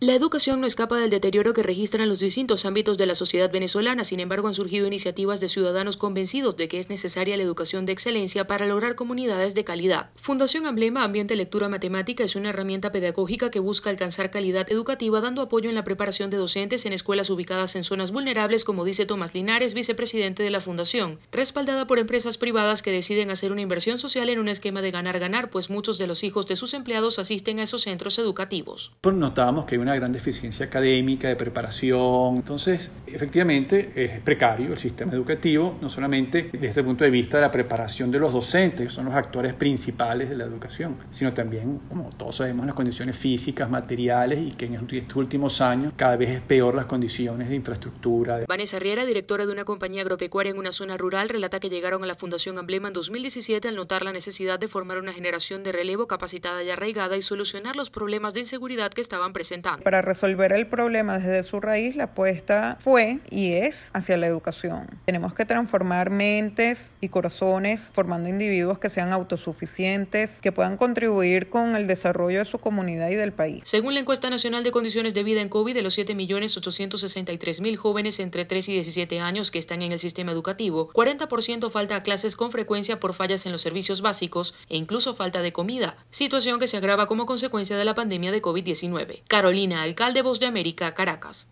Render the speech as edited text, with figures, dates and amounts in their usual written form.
La educación no escapa del deterioro que registran los distintos ámbitos de la sociedad venezolana. Sin embargo, han surgido iniciativas de ciudadanos convencidos de que es necesaria la educación de excelencia para lograr comunidades de calidad. Fundación Emblema Ambiente Lectura Matemática es una herramienta pedagógica que busca alcanzar calidad educativa dando apoyo en la preparación de docentes en escuelas ubicadas en zonas vulnerables, como dice Tomás Linares, vicepresidente de la Fundación, respaldada por empresas privadas que deciden hacer una inversión social en un esquema de ganar-ganar, pues muchos de los hijos de sus empleados asisten a esos centros educativos. Notábamos que hay una gran deficiencia académica, de preparación. Entonces, efectivamente, es precario el sistema educativo, no solamente desde el punto de vista de la preparación de los docentes, que son los actores principales de la educación, sino también, como todos sabemos, las condiciones físicas, materiales, y que en estos últimos años cada vez es peor las condiciones de infraestructura. Vanessa Riera, directora de una compañía agropecuaria en una zona rural, relata que llegaron a la Fundación Emblema en 2017 al notar la necesidad de formar una generación de relevo capacitada y arraigada y solucionar los problemas de inseguridad que estaban presentando. Para resolver el problema desde su raíz, la apuesta fue y es hacia la educación. Tenemos que transformar mentes y corazones, formando individuos que sean autosuficientes, que puedan contribuir con el desarrollo de su comunidad y del país. Según la encuesta nacional de condiciones de vida en COVID, de los 7.863.000 jóvenes entre 3 y 17 años que están en el sistema educativo, 40% falta a clases con frecuencia por fallas en los servicios básicos e incluso falta de comida, situación que se agrava como consecuencia de la pandemia de COVID-19. Carolina Alcalde, Voz de América, Caracas.